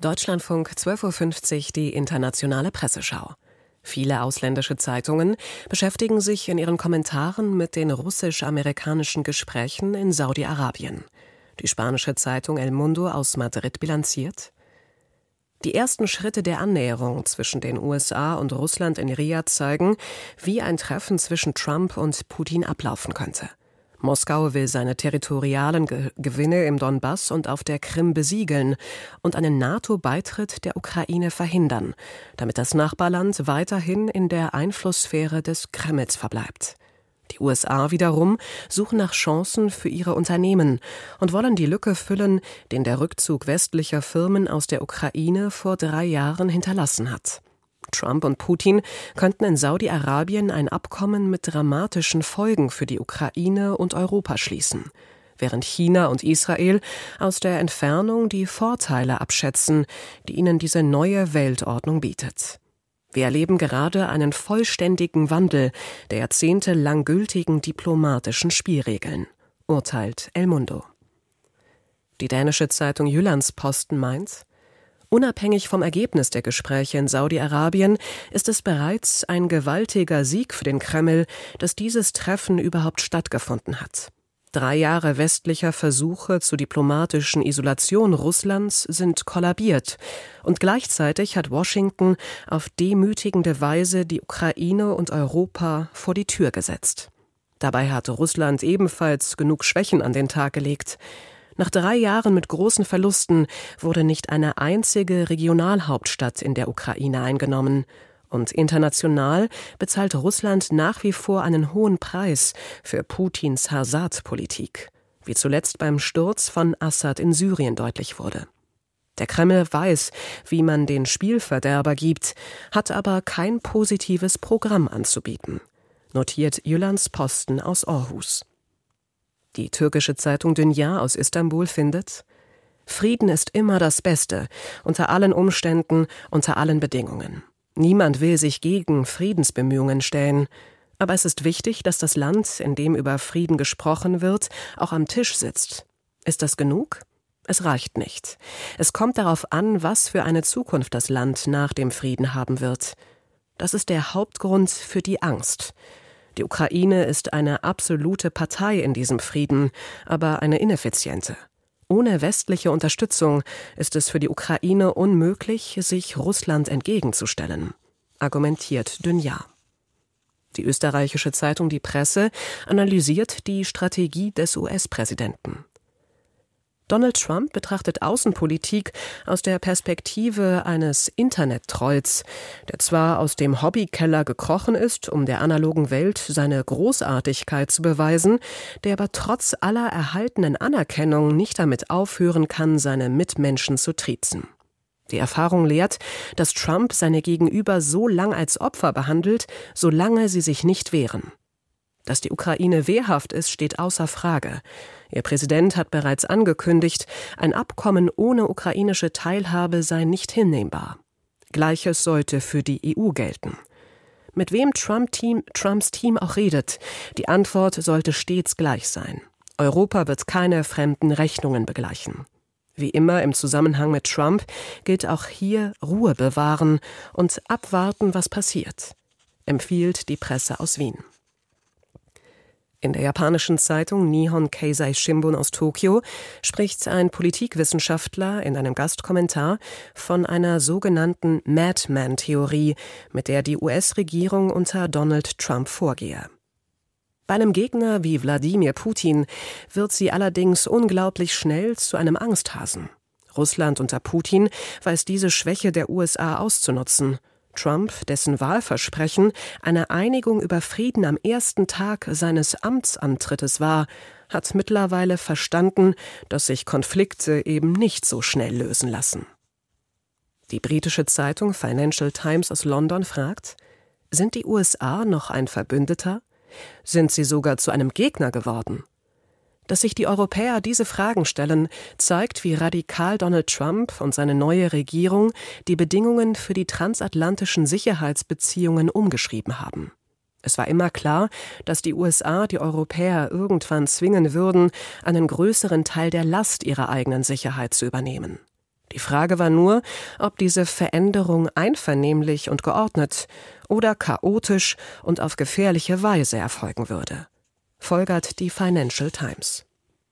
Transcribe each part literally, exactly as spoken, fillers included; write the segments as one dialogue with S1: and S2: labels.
S1: Deutschlandfunk zwölf Uhr fünfzig, die internationale Presseschau. Viele ausländische Zeitungen beschäftigen sich in ihren Kommentaren mit den russisch-amerikanischen Gesprächen in Saudi-Arabien. Die spanische Zeitung El Mundo aus Madrid bilanziert: Die ersten Schritte der Annäherung zwischen den U S A und Russland in Riyadh zeigen, wie ein Treffen zwischen Trump und Putin ablaufen könnte. Moskau will seine territorialen Ge- Gewinne im Donbass und auf der Krim besiegeln und einen NATO-Beitritt der Ukraine verhindern, damit das Nachbarland weiterhin in der Einflusssphäre des Kremls verbleibt. Die U S A wiederum suchen nach Chancen für ihre Unternehmen und wollen die Lücke füllen, den der Rückzug westlicher Firmen aus der Ukraine vor drei Jahren hinterlassen hat. Trump und Putin könnten in Saudi-Arabien ein Abkommen mit dramatischen Folgen für die Ukraine und Europa schließen, während China und Israel aus der Entfernung die Vorteile abschätzen, die ihnen diese neue Weltordnung bietet. Wir erleben gerade einen vollständigen Wandel der jahrzehntelang gültigen diplomatischen Spielregeln, urteilt El Mundo. Die dänische Zeitung Jyllands-Posten meint: Unabhängig vom Ergebnis der Gespräche in Saudi-Arabien ist es bereits ein gewaltiger Sieg für den Kreml, dass dieses Treffen überhaupt stattgefunden hat. Drei Jahre westlicher Versuche zur diplomatischen Isolation Russlands sind kollabiert und gleichzeitig hat Washington auf demütigende Weise die Ukraine und Europa vor die Tür gesetzt. Dabei hatte Russland ebenfalls genug Schwächen an den Tag gelegt. Nach drei Jahren mit großen Verlusten wurde nicht eine einzige Regionalhauptstadt in der Ukraine eingenommen. Und international bezahlt Russland nach wie vor einen hohen Preis für Putins Hasard-Politik, wie zuletzt beim Sturz von Assad in Syrien deutlich wurde. Der Kreml weiß, wie man den Spielverderber gibt, hat aber kein positives Programm anzubieten, notiert Jyllands-Posten aus Aarhus. Die türkische Zeitung Dünya aus Istanbul findet: Frieden ist immer das Beste, unter allen Umständen, unter allen Bedingungen. Niemand will sich gegen Friedensbemühungen stellen. Aber es ist wichtig, dass das Land, in dem über Frieden gesprochen wird, auch am Tisch sitzt. Ist das genug? Es reicht nicht. Es kommt darauf an, was für eine Zukunft das Land nach dem Frieden haben wird. Das ist der Hauptgrund für die Angst. Die Ukraine ist eine absolute Partei in diesem Frieden, aber eine ineffiziente. Ohne westliche Unterstützung ist es für die Ukraine unmöglich, sich Russland entgegenzustellen, argumentiert Dünya. Die österreichische Zeitung Die Presse analysiert die Strategie des U S-Präsidenten. Donald Trump betrachtet Außenpolitik aus der Perspektive eines Internet-Trolls, der zwar aus dem Hobbykeller gekrochen ist, um der analogen Welt seine Großartigkeit zu beweisen, der aber trotz aller erhaltenen Anerkennung nicht damit aufhören kann, seine Mitmenschen zu triezen. Die Erfahrung lehrt, dass Trump seine Gegenüber so lang als Opfer behandelt, solange sie sich nicht wehren. Dass die Ukraine wehrhaft ist, steht außer Frage. Ihr Präsident hat bereits angekündigt, ein Abkommen ohne ukrainische Teilhabe sei nicht hinnehmbar. Gleiches sollte für die E U gelten. Mit wem Trump-Team, Trumps Team auch redet, die Antwort sollte stets gleich sein. Europa wird keine fremden Rechnungen begleichen. Wie immer im Zusammenhang mit Trump gilt auch hier Ruhe bewahren und abwarten, was passiert, empfiehlt die Presse aus Wien. In der japanischen Zeitung Nihon Keizai Shimbun aus Tokio spricht ein Politikwissenschaftler in einem Gastkommentar von einer sogenannten Madman-Theorie, mit der die U S-Regierung unter Donald Trump vorgehe. Bei einem Gegner wie Wladimir Putin wird sie allerdings unglaublich schnell zu einem Angsthasen. Russland unter Putin weiß diese Schwäche der U S A auszunutzen. Trump, dessen Wahlversprechen eine Einigung über Frieden am ersten Tag seines Amtsantrittes war, hat mittlerweile verstanden, dass sich Konflikte eben nicht so schnell lösen lassen. Die britische Zeitung Financial Times aus London fragt: Sind die U S A noch ein Verbündeter? Sind sie sogar zu einem Gegner geworden? Dass sich die Europäer diese Fragen stellen, zeigt, wie radikal Donald Trump und seine neue Regierung die Bedingungen für die transatlantischen Sicherheitsbeziehungen umgeschrieben haben. Es war immer klar, dass die U S A die Europäer irgendwann zwingen würden, einen größeren Teil der Last ihrer eigenen Sicherheit zu übernehmen. Die Frage war nur, ob diese Veränderung einvernehmlich und geordnet oder chaotisch und auf gefährliche Weise erfolgen würde, folgert die Financial Times.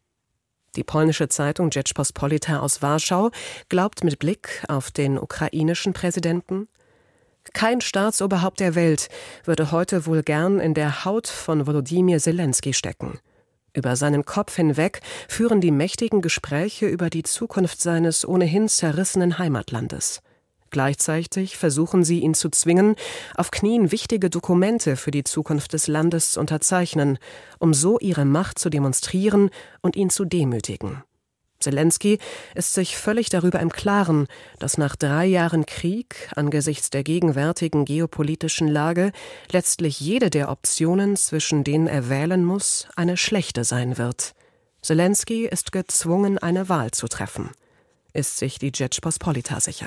S1: Die polnische Zeitung Rzeczpospolita aus Warschau glaubt mit Blick auf den ukrainischen Präsidenten: Kein Staatsoberhaupt der Welt würde heute wohl gern in der Haut von Volodymyr Selenskyj stecken. Über seinen Kopf hinweg führen die Mächtigen Gespräche über die Zukunft seines ohnehin zerrissenen Heimatlandes. Gleichzeitig versuchen sie, ihn zu zwingen, auf Knien wichtige Dokumente für die Zukunft des Landes zu unterzeichnen, um so ihre Macht zu demonstrieren und ihn zu demütigen. Selenskyj ist sich völlig darüber im Klaren, dass nach drei Jahren Krieg angesichts der gegenwärtigen geopolitischen Lage letztlich jede der Optionen, zwischen denen er wählen muss, eine schlechte sein wird. Selenskyj ist gezwungen, eine Wahl zu treffen, ist sich die Rzeczpospolita sicher.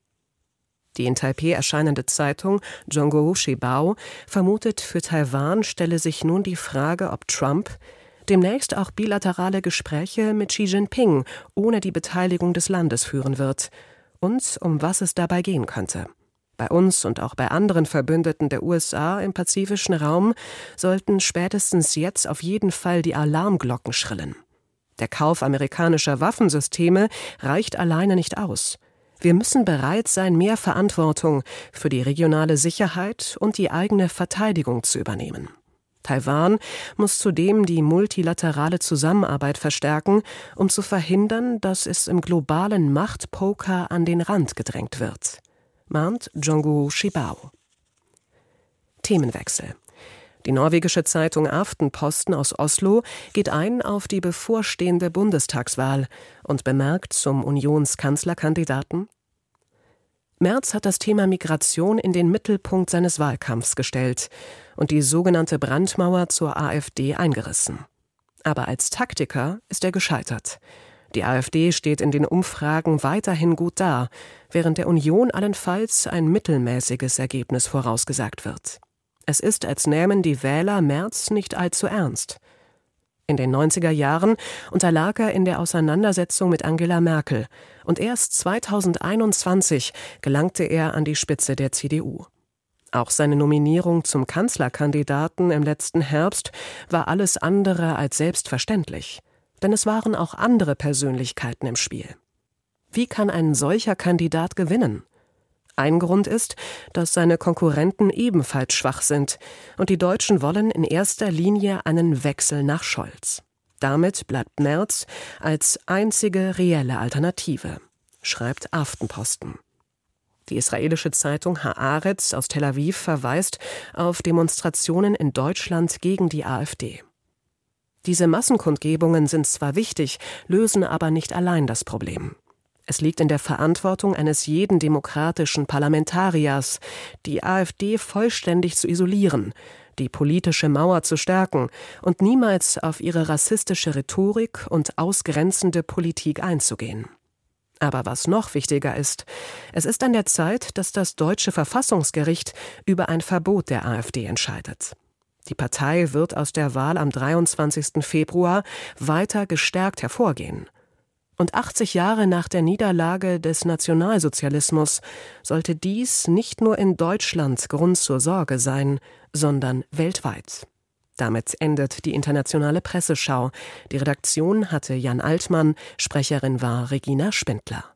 S1: Die in Taipeh erscheinende Zeitung Zhongguo Shibao vermutet, für Taiwan stelle sich nun die Frage, ob Trump demnächst auch bilaterale Gespräche mit Xi Jinping ohne die Beteiligung des Landes führen wird und um was es dabei gehen könnte. Bei uns und auch bei anderen Verbündeten der U S A im pazifischen Raum sollten spätestens jetzt auf jeden Fall die Alarmglocken schrillen. Der Kauf amerikanischer Waffensysteme reicht alleine nicht aus. Wir müssen bereit sein, mehr Verantwortung für die regionale Sicherheit und die eigene Verteidigung zu übernehmen. Taiwan muss zudem die multilaterale Zusammenarbeit verstärken, um zu verhindern, dass es im globalen Machtpoker an den Rand gedrängt wird, mahnt Zhongguo Shibao. Themenwechsel. Die norwegische Zeitung Aftenposten aus Oslo geht ein auf die bevorstehende Bundestagswahl und bemerkt zum Unionskanzlerkandidaten: Merz hat das Thema Migration in den Mittelpunkt seines Wahlkampfs gestellt und die sogenannte Brandmauer zur AfD eingerissen. Aber als Taktiker ist er gescheitert. Die AfD steht in den Umfragen weiterhin gut da, während der Union allenfalls ein mittelmäßiges Ergebnis vorausgesagt wird. Es ist, als nähmen die Wähler Merz nicht allzu ernst. In den neunziger Jahren unterlag er in der Auseinandersetzung mit Angela Merkel und erst zweitausendeinundzwanzig gelangte er an die Spitze der C D U. Auch seine Nominierung zum Kanzlerkandidaten im letzten Herbst war alles andere als selbstverständlich, denn es waren auch andere Persönlichkeiten im Spiel. Wie kann ein solcher Kandidat gewinnen? Ein Grund ist, dass seine Konkurrenten ebenfalls schwach sind und die Deutschen wollen in erster Linie einen Wechsel nach Scholz. Damit bleibt Merz als einzige reelle Alternative, schreibt Aftenposten. Die israelische Zeitung Haaretz aus Tel Aviv verweist auf Demonstrationen in Deutschland gegen die AfD. Diese Massenkundgebungen sind zwar wichtig, lösen aber nicht allein das Problem. Es liegt in der Verantwortung eines jeden demokratischen Parlamentariers, die AfD vollständig zu isolieren, die politische Mauer zu stärken und niemals auf ihre rassistische Rhetorik und ausgrenzende Politik einzugehen. Aber was noch wichtiger ist, es ist an der Zeit, dass das deutsche Verfassungsgericht über ein Verbot der AfD entscheidet. Die Partei wird aus der Wahl am dreiundzwanzigsten Februar weiter gestärkt hervorgehen. Und achtzig Jahre nach der Niederlage des Nationalsozialismus sollte dies nicht nur in Deutschland Grund zur Sorge sein, sondern weltweit. Damit endet die internationale Presseschau. Die Redaktion hatte Jan Altmann, Sprecherin war Regina Spindler.